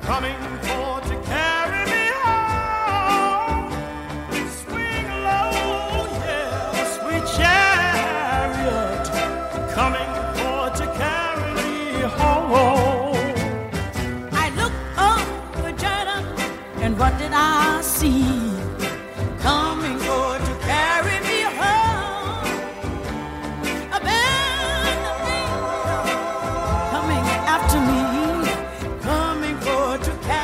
coming for to carry me home. Swing low, yeah, sweet chariot, coming for to carry me home. I looked over Jordan, and what did I see? Coming for to carry me home. A band of angels coming after me, coming for to carry